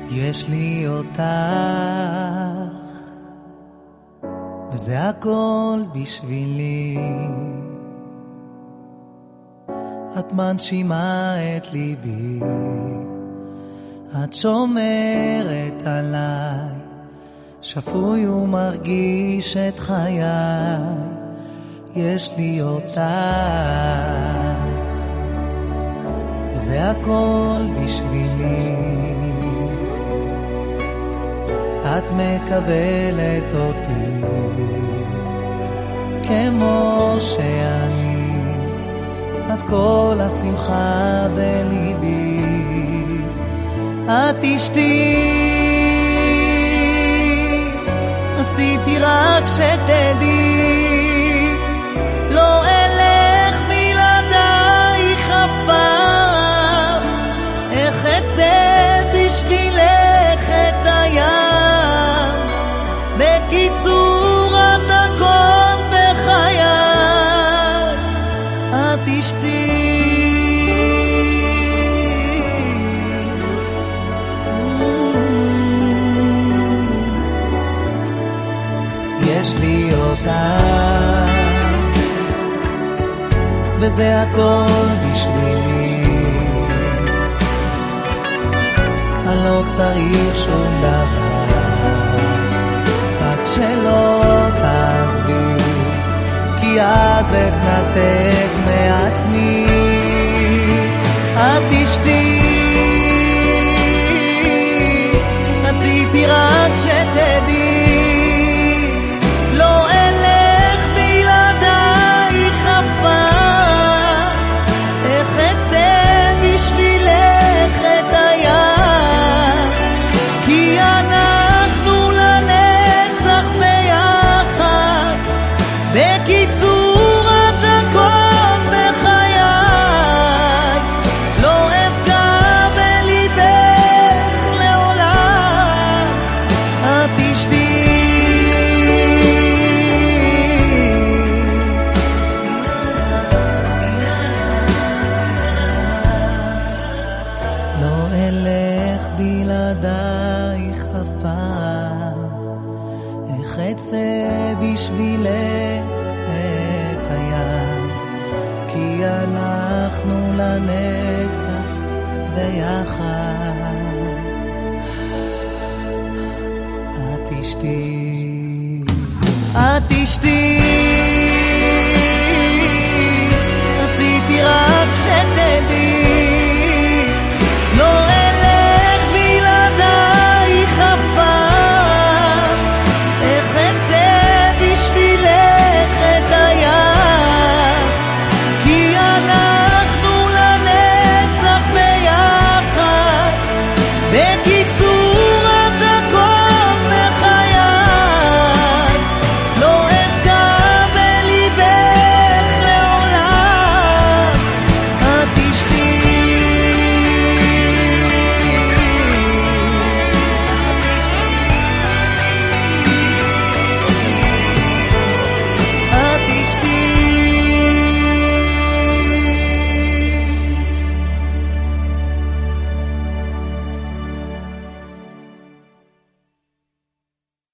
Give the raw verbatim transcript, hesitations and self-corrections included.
יש לי אותך, וזה הכל בשבילי. את מנשימה את ליבי, את שומרת עליי, שפוי ומרגיש את חיי. יש לי אותך, וזה הכל בשבילי. את מקבלת אותי כמו שאני, את כל השמחה בליבי. את אשתי, רציתי רק שתדעי, לא אלך בלעדייך אף פעם, איך אצא בשבילך את הים. בקיצור את הכל בחיי, את אשתי. יש לי אותך, וזה הכל בשבילי. אני לא צריך שום דבר, רק שלא תעזבי, כי אז אתנתק מעצמי. את אשתי, רציתי רק שתדעי, לא אלך בלעדייך אף פעם, איך אצא בשבילך את הים. כי אנחנו לנצח ביחד, בקיצור את הכל בחיי. לא אפגע בליבך לעולם, את אשתי. לא אלך בלעדייך אף פעם, איך אצא בשבילך את הים. כי אנחנו לנצח ביחד, את אשתי, את אשתי.